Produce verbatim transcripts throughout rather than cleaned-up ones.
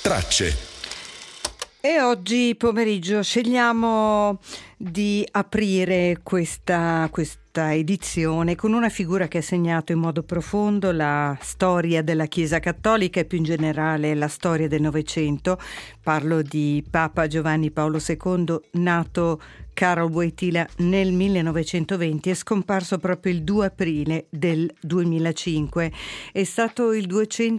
tracce. E oggi pomeriggio scegliamo di aprire questa, questa edizione con una figura che ha segnato in modo profondo la storia della Chiesa Cattolica e più in generale la storia del Novecento. Parlo di Papa Giovanni Paolo secondo, nato Karol Wojtyła nel millenovecentoventi e scomparso proprio il due aprile del duemilacinque. È stato il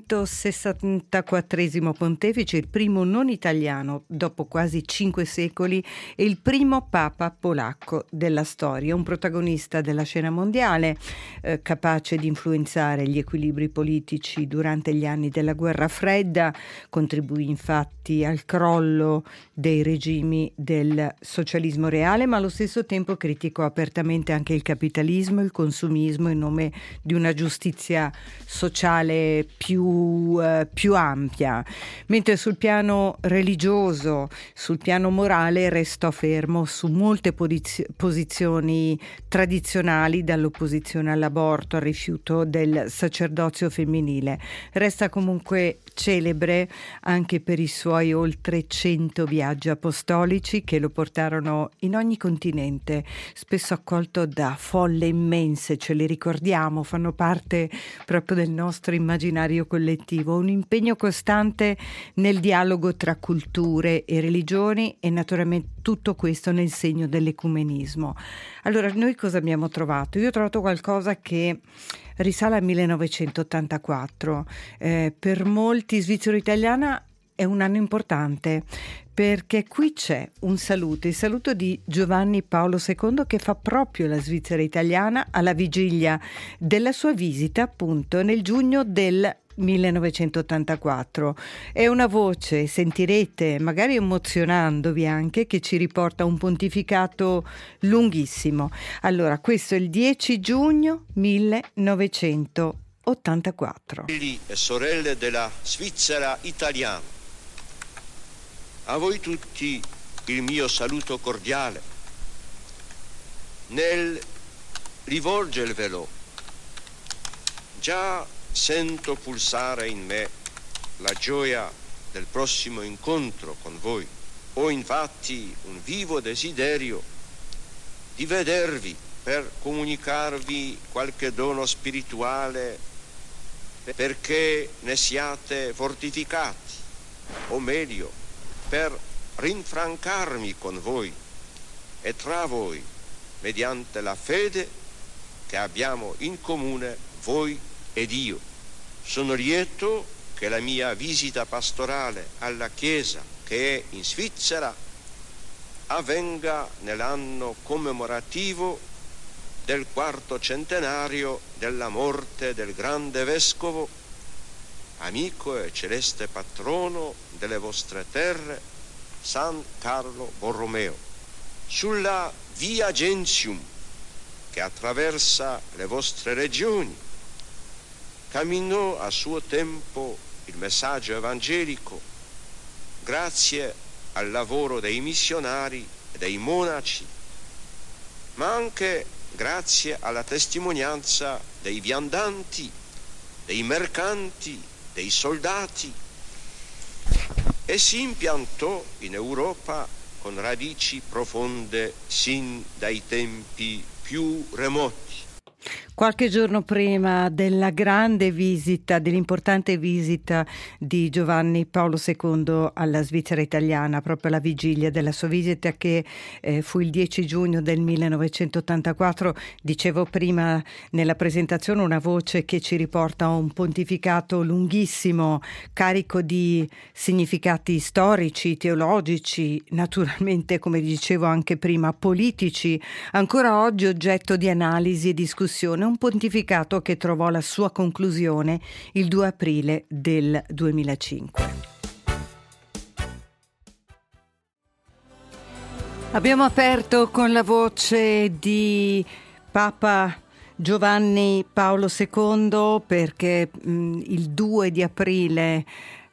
duecentosessantaquattresimo pontefice, il primo non italiano dopo quasi cinque secoli e il primo papa polacco della storia, un protagonista della scena mondiale, eh, capace di influenzare gli equilibri politici durante gli anni della guerra fredda, contribuì infatti al crollo dei regimi del socialismo reale, ma allo stesso tempo criticò apertamente anche il capitalismo e il consumismo in nome di una giustizia sociale più, eh, più ampia, mentre sul piano religioso, sul piano morale restò fermo su molte posiz- posizioni tradizionali, dall'opposizione all'aborto al rifiuto del sacerdozio femminile. Resta comunque celebre anche per i suoi oltre cento viaggi apostolici che lo portarono in ogni continente, spesso accolto da folle immense, ce li ricordiamo, fanno parte proprio del nostro immaginario collettivo, un impegno costante nel dialogo tra culture e religioni e naturalmente tutto questo nel segno dell'ecumenismo. Allora, noi cosa abbiamo trovato? Io ho trovato qualcosa che risale al millenovecentottantaquattro. Eh, per molti svizzero-italiana è un anno importante perché qui c'è un saluto, il saluto di Giovanni Paolo secondo che fa proprio la Svizzera italiana alla vigilia della sua visita appunto nel giugno del millenovecentottantaquattro. È una voce, sentirete, magari emozionandovi anche, che ci riporta a un pontificato lunghissimo. Allora, questo è il dieci giugno millenovecentottantaquattro. Fratelli e sorelle della Svizzera italiana, a voi tutti il mio saluto cordiale. Nel rivolgervelo, già sento pulsare in me la gioia del prossimo incontro con voi. Ho infatti un vivo desiderio di vedervi per comunicarvi qualche dono spirituale perché ne siate fortificati, o meglio, per rinfrancarmi con voi e tra voi mediante la fede che abbiamo in comune voi ed io. Sono lieto che la mia visita pastorale alla Chiesa che è in Svizzera avvenga nell'anno commemorativo del quarto centenario della morte del grande vescovo, amico e celeste patrono delle vostre terre, San Carlo Borromeo. Sulla via Gentium che attraversa le vostre regioni camminò a suo tempo il messaggio evangelico grazie al lavoro dei missionari e dei monaci, ma anche grazie alla testimonianza dei viandanti, dei mercanti, dei soldati, e si impiantò in Europa con radici profonde sin dai tempi più remoti. Qualche giorno prima della grande visita, dell'importante visita di Giovanni Paolo secondo alla Svizzera italiana, proprio alla vigilia della sua visita che eh, fu il dieci giugno del millenovecentottantaquattro, dicevo prima nella presentazione, una voce che ci riporta a un pontificato lunghissimo, carico di significati storici, teologici, naturalmente, come dicevo anche prima, politici, ancora oggi oggetto di analisi e discussione. Un pontificato che trovò la sua conclusione il due aprile del duemilacinque. Abbiamo aperto con la voce di Papa Giovanni Paolo secondo perché mh, il due di aprile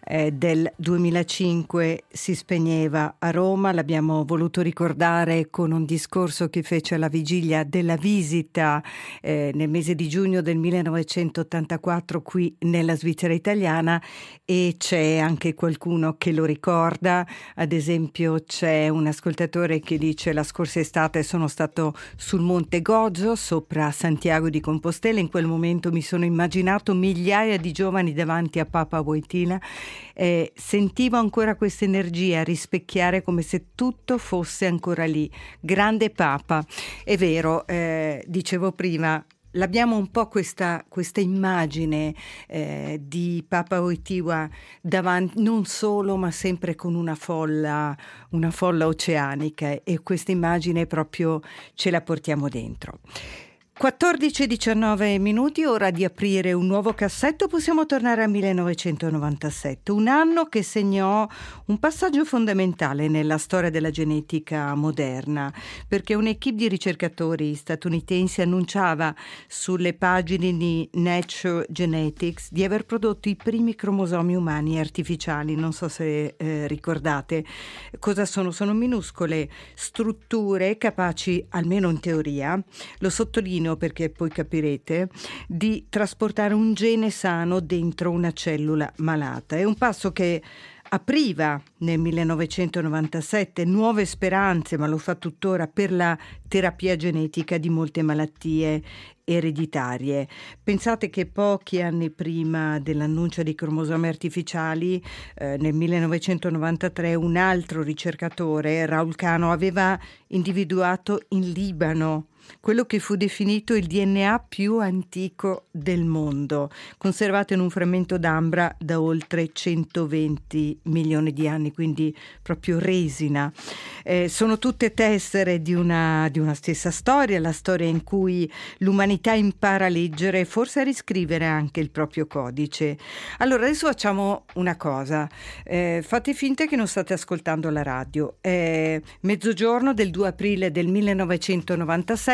eh, del duemilacinque si spegneva a Roma. L'abbiamo voluto ricordare con un discorso che fece alla vigilia della visita eh, nel mese di giugno del millenovecentottantaquattro qui nella Svizzera italiana, e c'è anche qualcuno che lo ricorda. Ad esempio c'è un ascoltatore che dice: la scorsa estate sono stato sul Monte Goggio sopra Santiago di Compostela, in quel momento mi sono immaginato migliaia di giovani davanti a Papa Wojtyla, eh, sentivo ancora questa energia rispecchiare come se tutto fosse ancora lì. Grande Papa. È vero, eh, dicevo prima, l'abbiamo un po' questa, questa immagine eh, di Papa Wojtyla davanti, non solo ma sempre con una folla, una folla oceanica, e questa immagine proprio ce la portiamo dentro. quattordici e diciannove minuti, ora di aprire un nuovo cassetto. Possiamo tornare al millenovecentonovantasette, un anno che segnò un passaggio fondamentale nella storia della genetica moderna, perché un'equipe di ricercatori statunitensi annunciava sulle pagine di Nature Genetics di aver prodotto i primi cromosomi umani artificiali. Non so se eh, ricordate cosa sono. Sono minuscole strutture capaci, almeno in teoria, lo sottolineo perché poi capirete, di trasportare un gene sano dentro una cellula malata. È un passo che apriva nel millenovecentonovantasette nuove speranze, ma lo fa tuttora, per la terapia genetica di molte malattie ereditarie. Pensate che pochi anni prima dell'annuncio dei cromosomi artificiali, eh, nel millenovecentonovantatré, un altro ricercatore, Raul Cano, aveva individuato in Libano quello che fu definito il D N A più antico del mondo, conservato in un frammento d'ambra da oltre centoventi milioni di anni, quindi proprio resina. Eh, sono tutte tessere di una, di una stessa storia, la storia in cui l'umanità impara a leggere e forse a riscrivere anche il proprio codice. Allora adesso facciamo una cosa, eh, fate finta che non state ascoltando la radio. È mezzogiorno del due aprile del millenovecentonovantasette,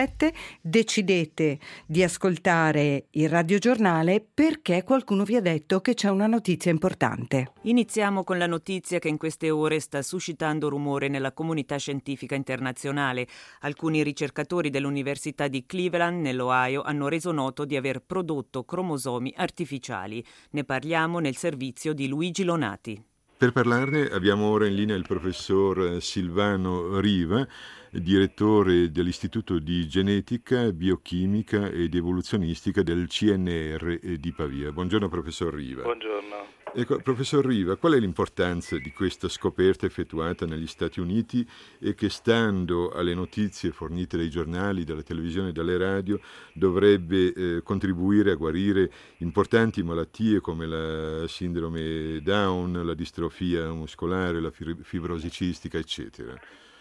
decidete di ascoltare il radiogiornale perché qualcuno vi ha detto che c'è una notizia importante. Iniziamo con la notizia che in queste ore sta suscitando rumore nella comunità scientifica internazionale. Alcuni ricercatori dell'Università di Cleveland, nell'Ohio, hanno reso noto di aver prodotto cromosomi artificiali. Ne parliamo nel servizio di Luigi Lonati. Per parlarne abbiamo ora in linea il professor Silvano Riva, direttore dell'Istituto di Genetica, Biochimica ed Evoluzionistica del C N R di Pavia. Buongiorno professor Riva. Buongiorno. Ecco, professor Riva, qual è l'importanza di questa scoperta effettuata negli Stati Uniti e che, stando alle notizie fornite dai giornali, dalla televisione e dalle radio, dovrebbe eh, contribuire a guarire importanti malattie come la sindrome Down, la distrofia muscolare, la fibrosi cistica, eccetera?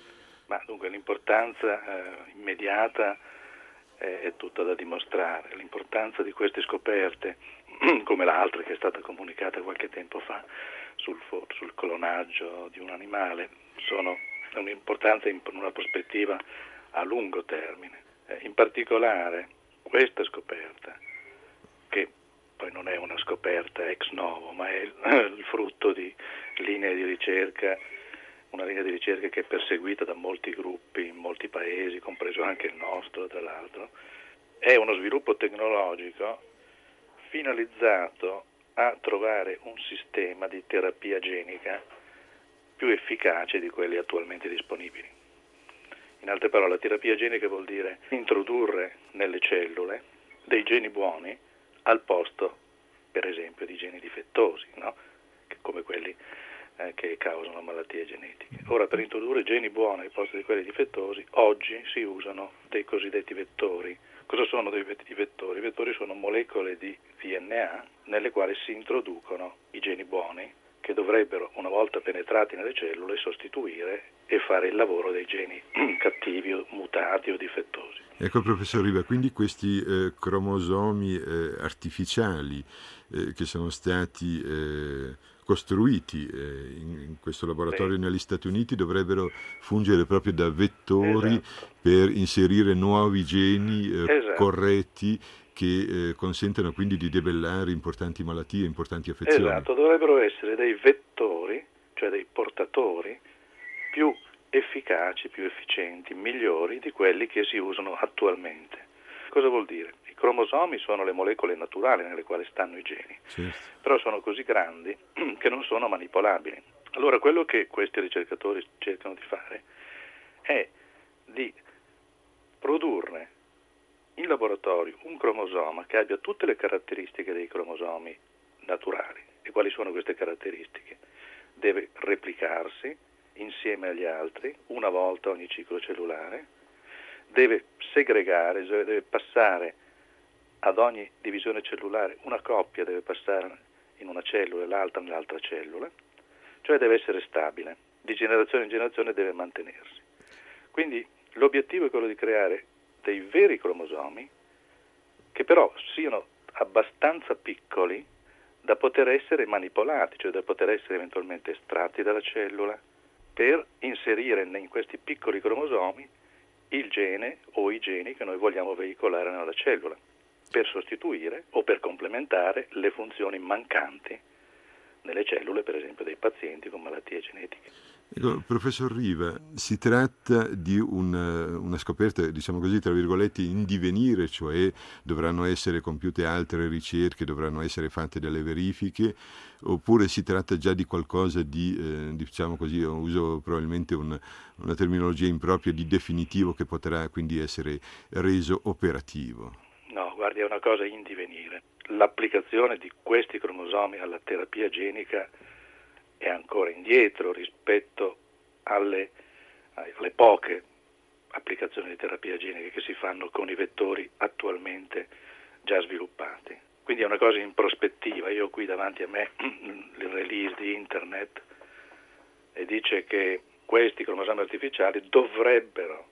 Ma dunque l'importanza eh, immediata è, è tutta da dimostrare. L'importanza di queste scoperte, come l'altra che è stata comunicata qualche tempo fa sul, sul clonaggio di un animale, sono un'importanza in una prospettiva a lungo termine. Eh, in particolare questa scoperta, che poi non è una scoperta ex novo, ma è il, il frutto di linee di ricerca, una linea di ricerca che è perseguita da molti gruppi in molti paesi, compreso anche il nostro, tra l'altro, è uno sviluppo tecnologico finalizzato a trovare un sistema di terapia genica più efficace di quelli attualmente disponibili. In altre parole, la terapia genica vuol dire introdurre nelle cellule dei geni buoni al posto, per esempio, di geni difettosi, no? Come quelli eh, che causano malattie genetiche. Ora, per introdurre geni buoni al posto di quelli difettosi, oggi si usano dei cosiddetti vettori. Cosa sono dei vettori? I vettori sono molecole di D N A nelle quali si introducono i geni buoni che dovrebbero, una volta penetrati nelle cellule, sostituire e fare il lavoro dei geni cattivi o mutati o difettosi. Ecco, professor Riva, quindi questi eh, cromosomi eh, artificiali eh, che sono stati eh, costruiti eh, in, in questo laboratorio sì. negli Stati Uniti dovrebbero fungere proprio da vettori esatto. per inserire nuovi geni eh, esatto. corretti che eh, consentano quindi di debellare importanti malattie, importanti affezioni. Esatto, dovrebbero essere dei vettori, cioè dei portatori più efficaci, più efficienti, migliori di quelli che si usano attualmente. Cosa vuol dire? I cromosomi sono le molecole naturali nelle quali stanno i geni, certo. Però sono così grandi che non sono manipolabili. Allora quello che questi ricercatori cercano di fare è di produrre in laboratorio un cromosoma che abbia tutte le caratteristiche dei cromosomi naturali. E quali sono queste caratteristiche? Deve replicarsi insieme agli altri una volta ogni ciclo cellulare, deve segregare, cioè deve passare ad ogni divisione cellulare, una coppia deve passare in una cellula e l'altra nell'altra cellula, cioè deve essere stabile, di generazione in generazione deve mantenersi. Quindi l'obiettivo è quello di creare dei veri cromosomi che però siano abbastanza piccoli da poter essere manipolati, cioè da poter essere eventualmente estratti dalla cellula per inserire in questi piccoli cromosomi il gene o i geni che noi vogliamo veicolare nella cellula, per sostituire o per complementare le funzioni mancanti nelle cellule, per esempio, dei pazienti con malattie genetiche. Ecco, professor Riva, si tratta di una, una scoperta, diciamo così, tra virgolette, in divenire, cioè dovranno essere compiute altre ricerche, dovranno essere fatte delle verifiche, oppure si tratta già di qualcosa di, eh, diciamo così, uso probabilmente un, una terminologia impropria, di definitivo, che potrà quindi essere reso operativo? No, guardi, è una cosa in divenire. L'applicazione di questi cromosomi alla terapia genica è ancora indietro rispetto alle, alle poche applicazioni di terapia genica che si fanno con i vettori attualmente già sviluppati. Quindi è una cosa in prospettiva. Io ho qui davanti a me il release di internet e dice che questi cromosomi artificiali dovrebbero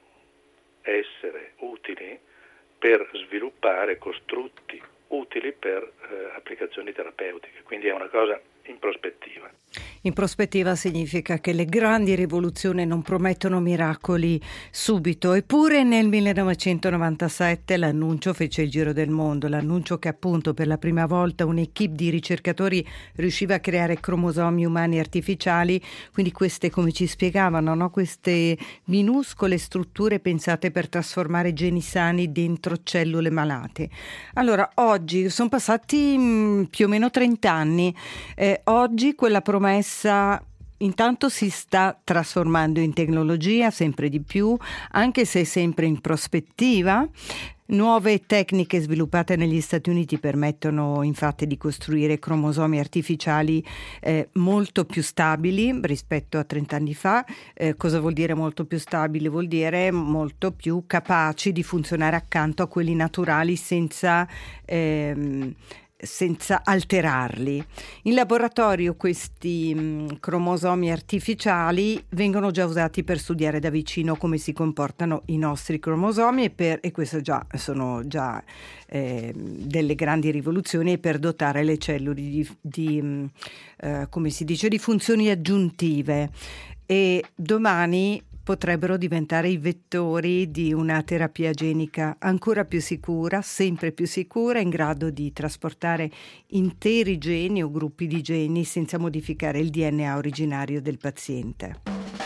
essere utili per sviluppare costrutti utili per eh, applicazioni terapeutiche, quindi è una cosa in prospettiva. In prospettiva significa che le grandi rivoluzioni non promettono miracoli subito, eppure nel millenovecentonovantasette l'annuncio fece il giro del mondo, l'annuncio che appunto per la prima volta un'equipe di ricercatori riusciva a creare cromosomi umani artificiali, quindi queste, come ci spiegavano, no? Queste minuscole strutture pensate per trasformare geni sani dentro cellule malate. Allora, oggi sono passati mh, più o meno trenta anni, eh, oggi quella promessa intanto si sta trasformando in tecnologia sempre di più, anche se sempre in prospettiva. Nuove tecniche sviluppate negli Stati Uniti permettono infatti di costruire cromosomi artificiali eh, molto più stabili rispetto a trenta anni fa. Eh, cosa vuol dire molto più stabili? Vuol dire molto più capaci di funzionare accanto a quelli naturali senza ehm, senza alterarli. In laboratorio questi mh, cromosomi artificiali vengono già usati per studiare da vicino come si comportano i nostri cromosomi e, per, e queste già sono già eh, delle grandi rivoluzioni, e per dotare le cellule di, di mh, eh, come si dice, di funzioni aggiuntive. E domani potrebbero diventare i vettori di una terapia genica ancora più sicura, sempre più sicura, in grado di trasportare interi geni o gruppi di geni senza modificare il D N A originario del paziente.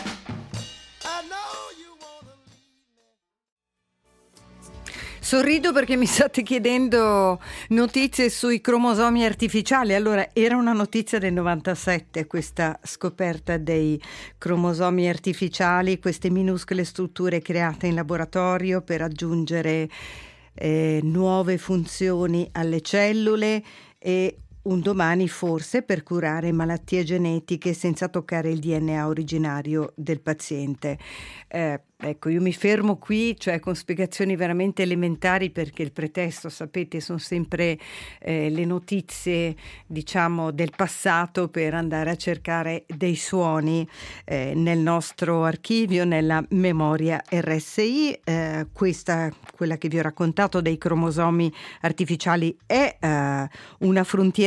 Sorrido perché mi state chiedendo notizie sui cromosomi artificiali. Allora, era una notizia del novantasette questa scoperta dei cromosomi artificiali, queste minuscole strutture create in laboratorio per aggiungere eh, nuove funzioni alle cellule, e un domani forse per curare malattie genetiche senza toccare il D N A originario del paziente. Eh, ecco, io mi fermo qui, cioè con spiegazioni veramente elementari, perché il pretesto, sapete, sono sempre eh, le notizie, diciamo, del passato per andare a cercare dei suoni eh, nel nostro archivio, nella memoria R S I. Eh, questa, quella che vi ho raccontato dei cromosomi artificiali, è eh, una frontiera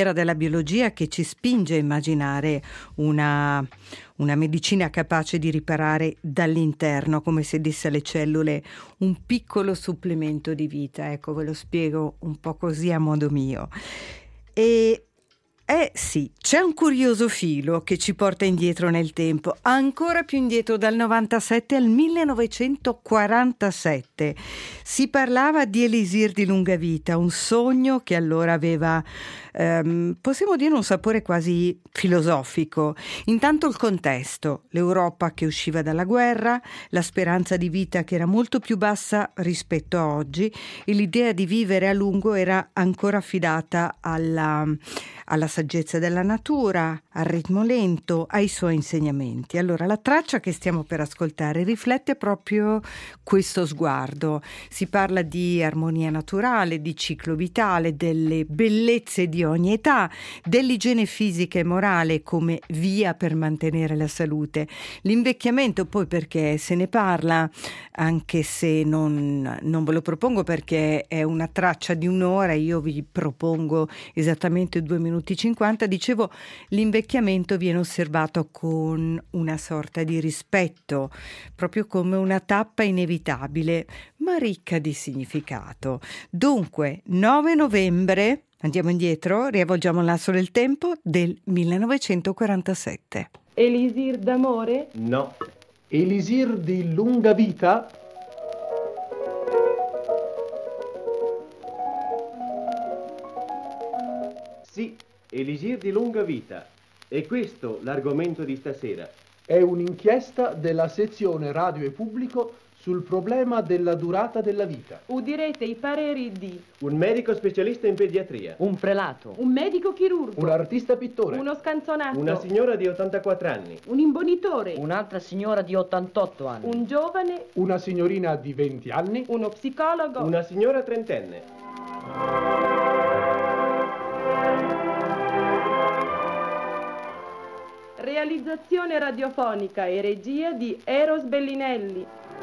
frontiera della biologia che ci spinge a immaginare una, una medicina capace di riparare dall'interno, come se desse alle cellule un piccolo supplemento di vita. Ecco, ve lo spiego un po' così a modo mio. E Eh sì, c'è un curioso filo che ci porta indietro nel tempo, ancora più indietro, dal novantasette al millenovecentoquarantasette. Si parlava di elisir di lunga vita, un sogno che allora aveva, ehm, possiamo dire, un sapore quasi filosofico. Intanto il contesto, l'Europa che usciva dalla guerra, la speranza di vita che era molto più bassa rispetto a oggi e l'idea di vivere a lungo era ancora affidata alla, alla saggezza della natura, al ritmo lento, ai suoi insegnamenti. Allora, la traccia che stiamo per ascoltare riflette proprio questo sguardo. Si parla di armonia naturale, di ciclo vitale, delle bellezze di ogni età, dell'igiene fisica e morale come via per mantenere la salute. L'invecchiamento poi, perché se ne parla, anche se non, non ve lo propongo perché è una traccia di un'ora, io vi propongo esattamente due minuti cinquanta. Dicevo, l'invecchiamento viene osservato con una sorta di rispetto, proprio come una tappa inevitabile, ma ricca di significato. Dunque, nove novembre, andiamo indietro, riavvolgiamo l'asso del tempo, del millenovecentoquarantasette. Elisir d'amore? No. Elisir di lunga vita? Sì, elisir di lunga vita. E questo l'argomento di stasera. È un'inchiesta della sezione Radio e Pubblico sul problema della durata della vita. Udirete i pareri di Un medico specialista in pediatria. Un prelato. un medico chirurgo, Un artista pittore. uno scanzonato, Una signora di ottantaquattro anni. un imbonitore, Un'altra signora di ottantotto anni. un giovane, Una signorina di venti anni. uno psicologo, Una signora trentenne. realizzazione radiofonica e regia di Eros Bellinelli.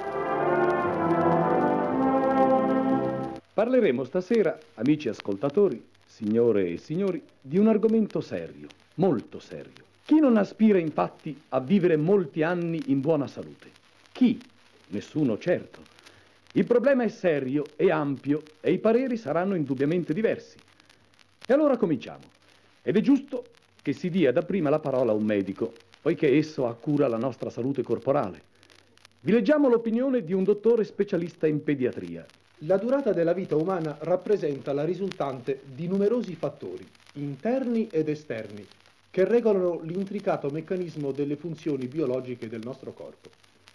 Parleremo stasera, amici ascoltatori, signore e signori, di un argomento serio, molto serio. Chi non aspira infatti a vivere molti anni in buona salute? Chi? Nessuno, certo. Il problema è serio e ampio e i pareri saranno indubbiamente diversi. E allora cominciamo. Ed è giusto che si dia dapprima la parola a un medico, poiché esso ha cura la nostra salute corporale. Vi leggiamo l'opinione di un dottore specialista in pediatria. La durata della vita umana rappresenta la risultante di numerosi fattori, interni ed esterni, che regolano l'intricato meccanismo delle funzioni biologiche del nostro corpo.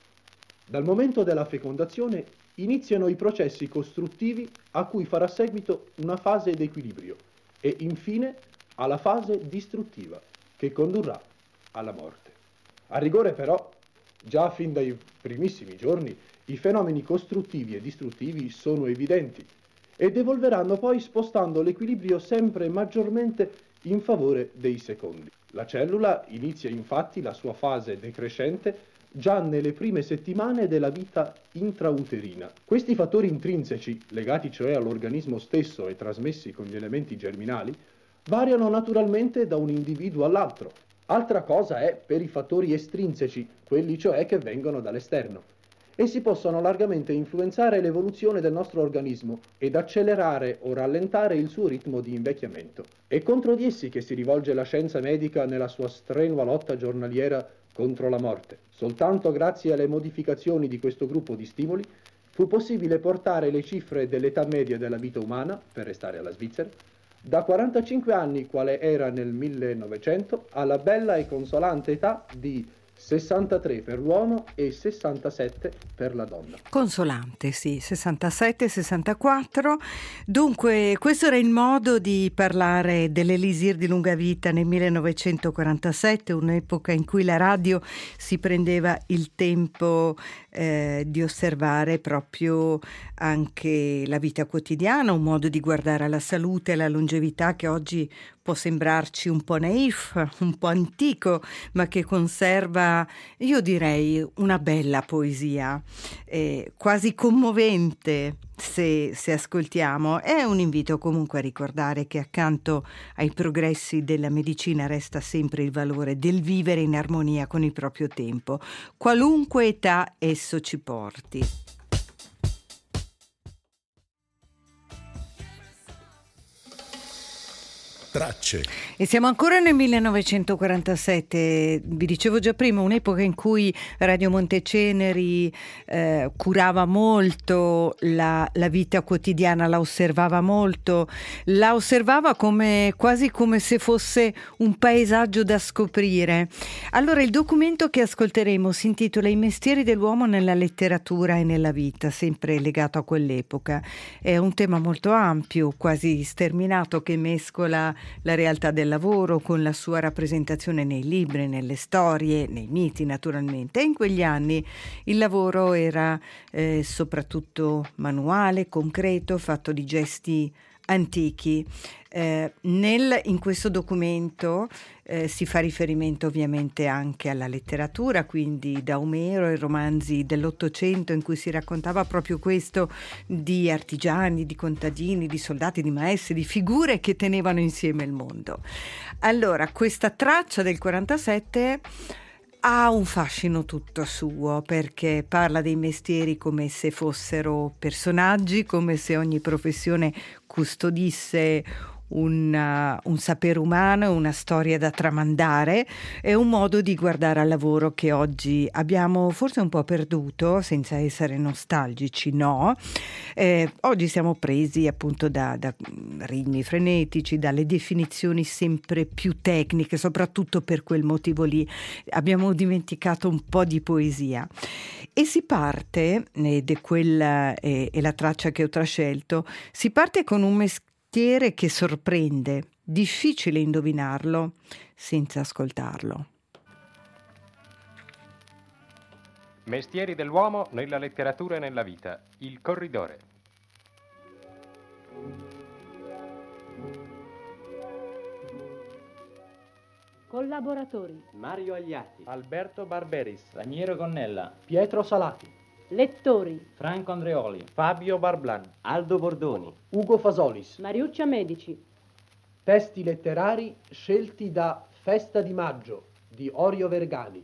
Dal momento della fecondazione iniziano i processi costruttivi a cui farà seguito una fase d'equilibrio e infine alla fase distruttiva che condurrà alla morte. A rigore però, già fin dai primissimi giorni, i fenomeni costruttivi e distruttivi sono evidenti ed evolveranno poi spostando l'equilibrio sempre maggiormente in favore dei secondi. La cellula inizia infatti la sua fase decrescente già nelle prime settimane della vita intrauterina. Questi fattori intrinseci, legati cioè all'organismo stesso e trasmessi con gli elementi germinali, variano naturalmente da un individuo all'altro. Altra cosa è per i fattori estrinseci, quelli cioè che vengono dall'esterno. Essi possono largamente influenzare l'evoluzione del nostro organismo ed accelerare o rallentare il suo ritmo di invecchiamento. È contro di essi che si rivolge la scienza medica nella sua strenua lotta giornaliera contro la morte. Soltanto grazie alle modificazioni di questo gruppo di stimoli fu possibile portare le cifre dell'età media della vita umana, per restare alla Svizzera, da quarantacinque anni, quale era nel millenovecento, alla bella e consolante età di sessantatré per l'uomo e sessantasette per la donna. Consolante, sì, sessantasette sessantaquattro. Dunque, questo era il modo di parlare dell'elisir di lunga vita nel millenovecentoquarantasette, un'epoca in cui la radio si prendeva il tempo eh, di osservare proprio anche la vita quotidiana, un modo di guardare alla salute e alla longevità che oggi può sembrarci un po' naif, un po' antico, ma che conserva poesia, io direi una bella poesia, eh, quasi commovente se, se ascoltiamo. È un invito comunque a ricordare che accanto ai progressi della medicina resta sempre il valore del vivere in armonia con il proprio tempo, qualunque età esso ci porti. Tracce. E siamo ancora nel millenovecentoquarantasette, vi dicevo già prima, un'epoca in cui Radio Monteceneri eh, curava molto la, la vita quotidiana, la osservava molto, la osservava come, quasi come se fosse un paesaggio da scoprire. Allora il documento che ascolteremo si intitola I mestieri dell'uomo nella letteratura e nella vita, sempre legato a quell'epoca. È un tema molto ampio, quasi sterminato, che mescola la realtà del lavoro con la sua rappresentazione nei libri, nelle storie, nei miti naturalmente. E in quegli anni il lavoro era eh, soprattutto manuale, concreto, fatto di gesti antichi. Eh, nel, in questo documento eh, si fa riferimento ovviamente anche alla letteratura, quindi da Omero ai romanzi dell'Ottocento in cui si raccontava proprio questo, di artigiani, di contadini, di soldati, di maestri, di figure che tenevano insieme il mondo. Allora, questa traccia del quarantasette ha un fascino tutto suo, perché parla dei mestieri come se fossero personaggi, come se ogni professione custodisse Un, uh, un sapere umano, una storia da tramandare, è un modo di guardare al lavoro che oggi abbiamo forse un po' perduto, senza essere nostalgici, no? Eh, oggi siamo presi appunto da, da ritmi frenetici, dalle definizioni sempre più tecniche, soprattutto per quel motivo lì abbiamo dimenticato un po' di poesia. E si parte, ed è quella è, è la traccia che ho trascelto, si parte con un mestiere che sorprende, difficile indovinarlo senza ascoltarlo. Mestieri dell'uomo nella letteratura e nella vita. Il corridore. Collaboratori: Mario Agliatti, Alberto Barberis, Raniero Gonnella, Pietro Salati. Lettori: Franco Andreoli, Fabio Barblan, Aldo Bordoni, Ugo Fasolis. Mariuccia Medici. Testi letterari scelti da Festa di Maggio di Orio Vergani.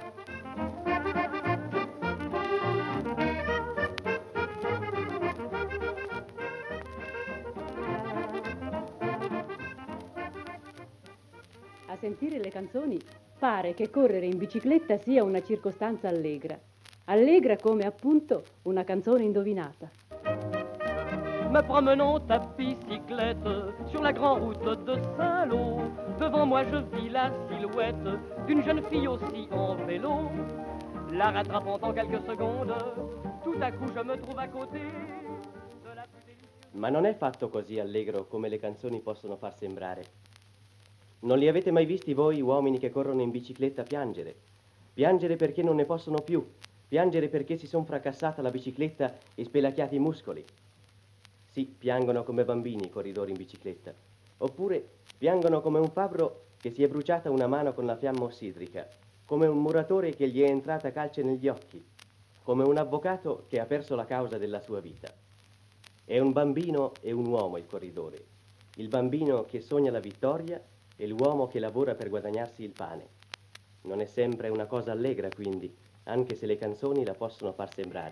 A sentire le canzoni pare che correre in bicicletta sia una circostanza allegra. Allegra come appunto una canzone indovinata. Me promenant à bicyclette sur la grande route de Saint-Lô. Devant moi je vis la silhouette d'une jeune fille aussi en vélo. La rattrapant en quelques secondes, tout à coup je me trouve à côté de la plus délicieuse. Ma non è fatto così allegro come le canzoni possono far sembrare. Non li avete mai visti voi uomini che corrono in bicicletta piangere? Piangere perché non ne possono più. Piangere perché si son fracassata la bicicletta e spelacchiati i muscoli. Sì, piangono come bambini i corridori in bicicletta. Oppure piangono come un fabbro che si è bruciata una mano con la fiamma ossidrica, come un muratore che gli è entrata calce negli occhi, come un avvocato che ha perso la causa della sua vita. È un bambino e un uomo il corridore. Il bambino che sogna la vittoria e l'uomo che lavora per guadagnarsi il pane. Non è sempre una cosa allegra, quindi, anche se le canzoni la possono far sembrare.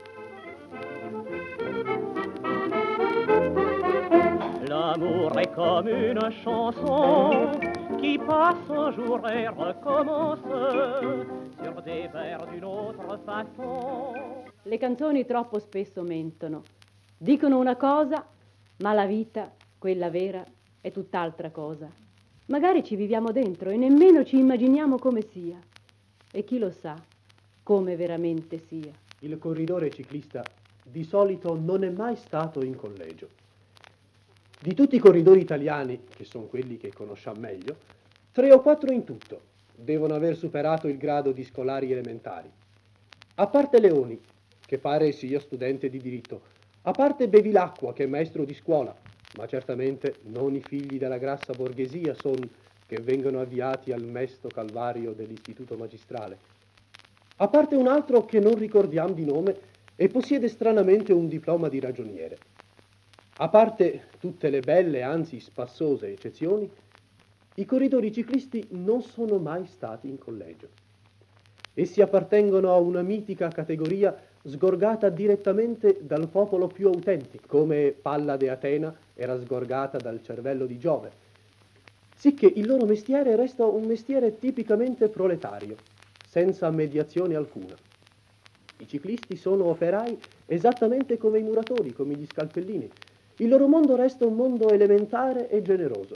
L'amour est comme une chanson qui passe un jour et recommence sur des vers d'une autre façon. Le canzoni troppo spesso mentono. Dicono una cosa, ma la vita, quella vera, è tutt'altra cosa. Magari ci viviamo dentro e nemmeno ci immaginiamo come sia. E chi lo sa come veramente sia. Il corridore ciclista di solito non è mai stato in collegio. Di tutti i corridori italiani, che sono quelli che conosciamo meglio, tre o quattro in tutto devono aver superato il grado di scolari elementari. A parte Leoni, che pare sia studente di diritto, a parte Bevilacqua, che è maestro di scuola, ma certamente non i figli della grassa borghesia sono che vengono avviati al mesto calvario dell'istituto magistrale. A parte un altro che non ricordiamo di nome e possiede stranamente un diploma di ragioniere. A parte tutte le belle, anzi spassose eccezioni, i corridori ciclisti non sono mai stati in collegio. Essi appartengono a una mitica categoria sgorgata direttamente dal popolo più autentico, come Pallade Atena era sgorgata dal cervello di Giove, sicché il loro mestiere resta un mestiere tipicamente proletario, senza mediazione alcuna. I ciclisti sono operai esattamente come i muratori, come gli scalpellini. Il loro mondo resta un mondo elementare e generoso.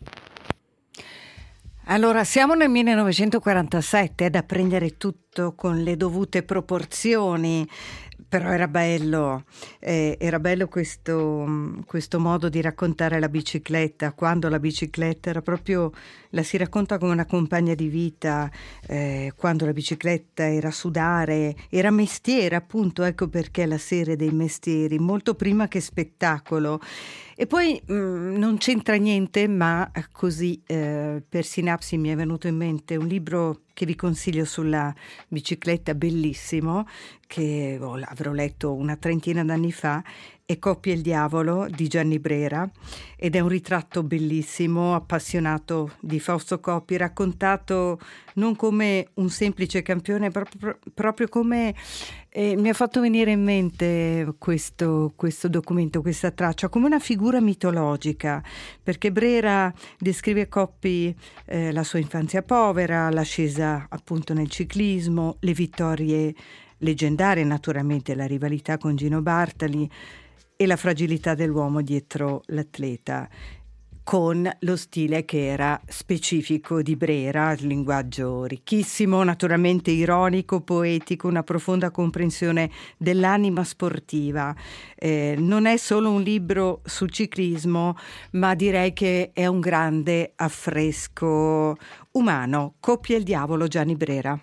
Allora, siamo nel millenovecentoquarantasette, è da prendere tutto con le dovute proporzioni, però era bello, eh, era bello questo, questo modo di raccontare la bicicletta, quando la bicicletta era proprio, la si racconta come una compagna di vita, eh, quando la bicicletta era sudare, era mestiere appunto, ecco perché la serie dei mestieri, molto prima che spettacolo. E poi mh, non c'entra niente, ma così eh, per sinapsi mi è venuto in mente un libro che vi consiglio sulla bicicletta, bellissimo, che oh, avrò letto una trentina d'anni fa, è Coppi e il diavolo di Gianni Brera, ed è un ritratto bellissimo, appassionato di Fausto Coppi, raccontato non come un semplice campione, proprio, proprio come eh, mi ha fatto venire in mente questo, questo documento, questa traccia, come una figura mitologica, perché Brera descrive Coppi eh, la sua infanzia povera, l'ascesa appunto nel ciclismo, le vittorie leggendarie, naturalmente la rivalità con Gino Bartali e la fragilità dell'uomo dietro l'atleta, con lo stile che era specifico di Brera, il linguaggio ricchissimo, naturalmente ironico, poetico, una profonda comprensione dell'anima sportiva. Eh, non è solo un libro sul ciclismo, ma direi che è un grande affresco umano. Coppi e il diavolo, Gianni Brera.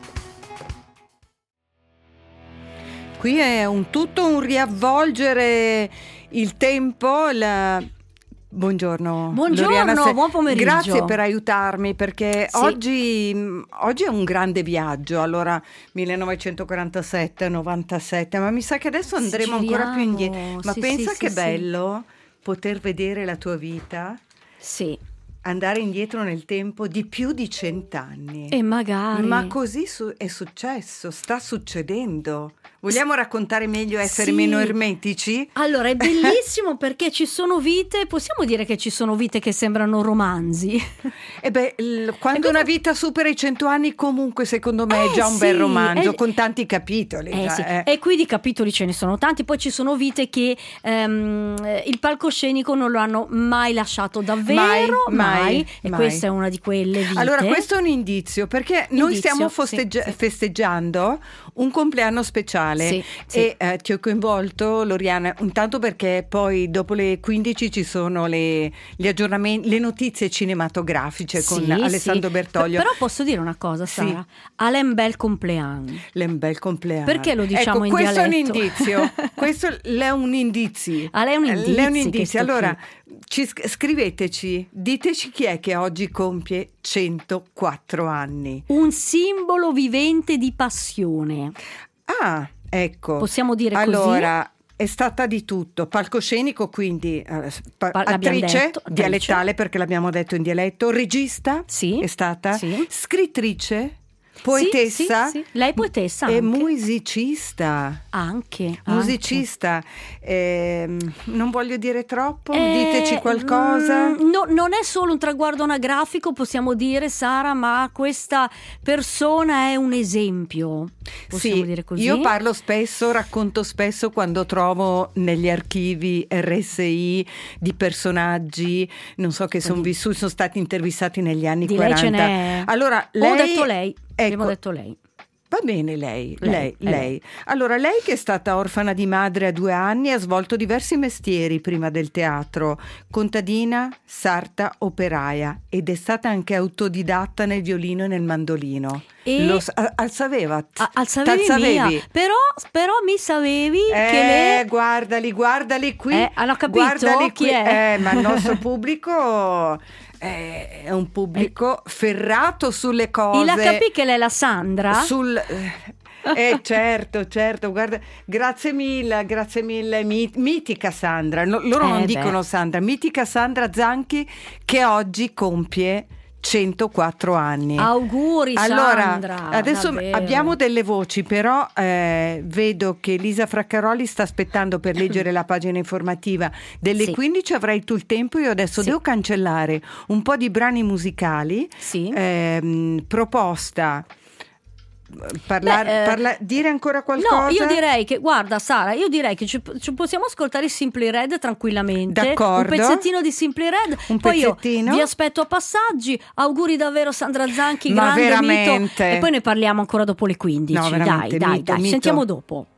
Qui è un tutto un riavvolgere il tempo. La... Buongiorno. Buongiorno, Loriana, buon pomeriggio. Grazie per aiutarmi, perché sì. oggi, oggi è un grande viaggio. Allora, millenovecentoquarantasette, novantasette, ma mi sa che adesso andremo Sì, ancora più indietro. Ma sì, pensa sì, che sì, bello poter vedere la tua vita. Sì. Andare indietro nel tempo di più di cent'anni. E magari. Ma così su- è successo, sta succedendo. Vogliamo raccontare meglio, essere Sì. meno ermetici? Allora, è bellissimo perché ci sono vite, possiamo dire che ci sono vite che sembrano romanzi. E beh, l- quando una vita supera i cento anni, comunque secondo me Eh, è già un sì, bel romanzo, eh, con tanti capitoli. Eh, già, sì. eh. E qui di capitoli ce ne sono tanti, poi ci sono vite che ehm, il palcoscenico non lo hanno mai lasciato davvero, Mai, mai, e mai. questa è una di quelle vite. Allora, questo è un indizio, perché noi Indizio, stiamo sì, fosteggia- sì. festeggiando un compleanno speciale. Sì, sì. E eh, ti ho coinvolto, Loriana, intanto perché poi dopo le quindici ci sono le, gli aggiornamenti, le notizie cinematografiche con Sì, Alessandro sì. Bertoglio. P- però posso dire una cosa, Sì. Sara? Alain bel compleanno. L'un bel compleanno. Perché lo diciamo ecco, in questo dialetto? è un indizio. Questo è un indizio. Ah, lei è un indizio. Lei è un indizio. questo Allora, qui. ci sc- scriveteci, diteci chi è che oggi compie centoquattro anni. Un simbolo vivente di passione. Ah, ecco. Possiamo dire così? Allora, è stata di tutto, palcoscenico, quindi eh, pa- Pa- l'abbiamo attrice, detto, attrice. dialettale perché l'abbiamo detto in dialetto, regista, Sì, è stata, sì. scrittrice, poetessa, Sì, sì, sì. Lei è poetessa e anche. musicista. Anche. Musicista. Ehm, non voglio dire troppo, Eh, diteci qualcosa. mm, no, non è solo un traguardo anagrafico, possiamo dire, Sara, ma questa persona è un esempio. Possiamo Sì, dire così? io parlo spesso, racconto spesso quando trovo negli archivi R S I di personaggi, non so, che sono vissuti, sono stati intervistati negli anni Di lei quaranta. ce n'è. Allora, Ho lei, detto lei. Abbiamo ecco, detto lei. Va bene lei, lei, Lei, lei. è lei. Allora, lei che è stata orfana di madre a due anni ha svolto diversi mestieri prima del teatro, contadina, sarta, operaia, ed è stata anche autodidatta nel violino e nel mandolino. E- Lo sa- al, al savevat? A- al savevi Tal mia. savevi? Però, però mi sapevi Eh, che lei... guardali, guardali qui. Eh, hanno capito Guardali chi qui. è? Eh, ma il nostro pubblico è, è un pubblico ferrato sulle cose. Il H P che lei è la Sandra? Sul... Eh certo, certo, guarda, grazie mille, grazie mille, mit- mitica Sandra, no, loro Eh, non beh. dicono Sandra, mitica Sandra Zanchi che oggi compie centoquattro anni. Auguri Allora, Sandra. adesso davvero. abbiamo delle voci, però eh, vedo che Lisa Fraccaroli sta aspettando per leggere la pagina informativa delle Sì. quindici, avrai tu il tempo, io adesso Sì. devo cancellare un po' di brani musicali, Sì. ehm, proposta. Parlare, Beh, eh, parla- dire ancora qualcosa? No, io direi che, guarda Sara, io direi che ci, ci possiamo ascoltare i Simply Red tranquillamente. D'accordo. Un pezzettino di Simply Red. Un poi pezzettino. io vi aspetto a passaggi. Auguri davvero Sandra Zanchi, Ma grande veramente. mito. E poi ne parliamo ancora dopo le quindici. No, dai, veramente, dai, mito, dai. mito. Sentiamo dopo.